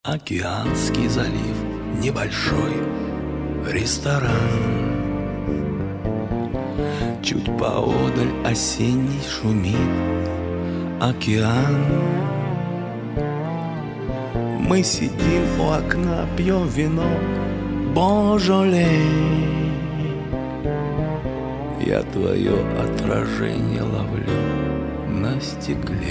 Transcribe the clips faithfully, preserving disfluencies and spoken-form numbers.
Океанский залив, небольшой ресторан. Чуть поодаль осенний шумит океан. Мы сидим у окна, пьем вино Божоле. Я твое отражение ловлю на стекле.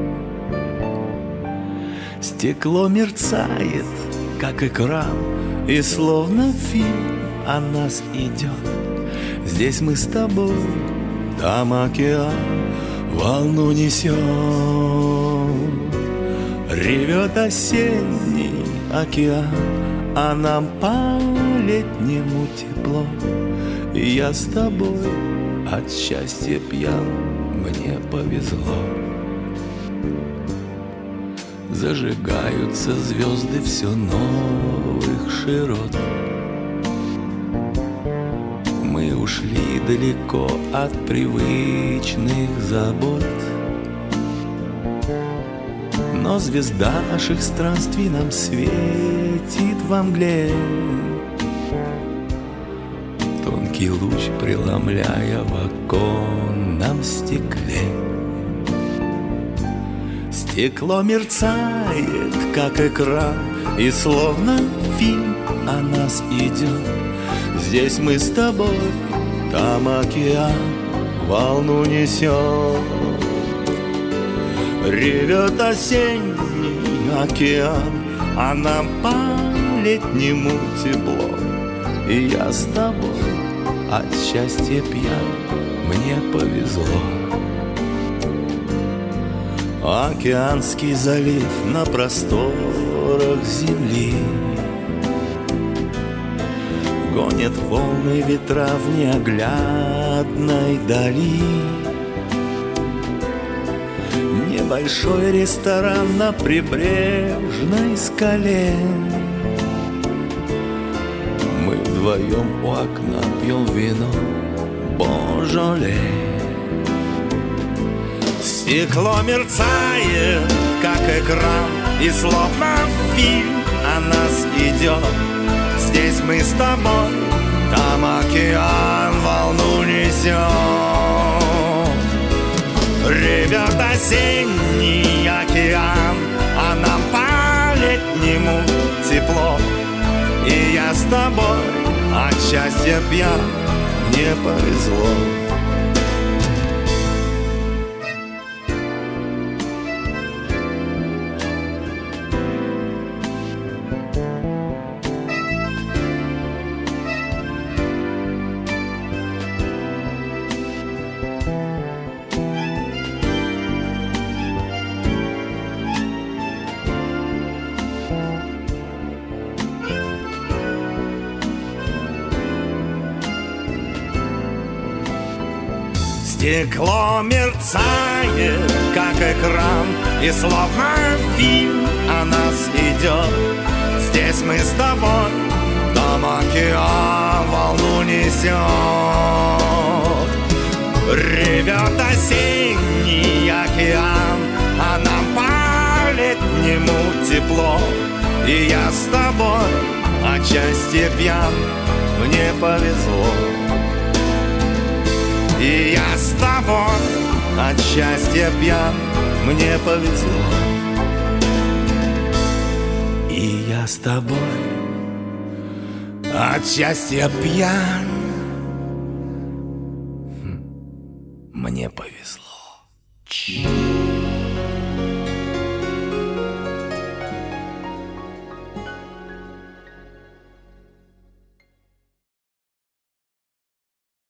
Стекло мерцает, как экран, и словно фильм о нас идет. Здесь мы с тобой, там океан волну несет. Ревет осенний океан, а нам по-летнему тепло. И я с тобой от счастья пьян, мне повезло. Зажигаются звезды все новых широт. Мы ушли далеко от привычных забот. Но звезда наших странствий нам светит во мгле. Тонкий луч, преломляя в оконном стекле. Стекло мерцает, как экран, и словно фильм о нас идет. Здесь мы с тобой, там океан волну несет. Ревет осенний океан, а нам по-летнему тепло. И я с тобой от счастья пьян, мне повезло. Океанский залив на просторах земли. Гонят волны ветра в неоглядной дали. Небольшой ресторан на прибрежной скале. Мы вдвоем у окна пьем вино Божоле. Стекло мерцает, как экран, и словно фильм о нас идет. Здесь мы с тобой, там океан волну несет. Ревет осенний океан, а нам по-летнему тепло. И я с тобой от счастья пьян, мне повезло. Стекло мерцает, как экран, и словно фильм о нас идет. Здесь мы с тобой, там океан волну несет. Ревет осенний океан, а нам по-летнему тепло. И я с тобой от счастья пьян, мне повезло. И я с тобой от счастья пьян, мне повезло. И я с тобой от счастья пьян, мне повезло.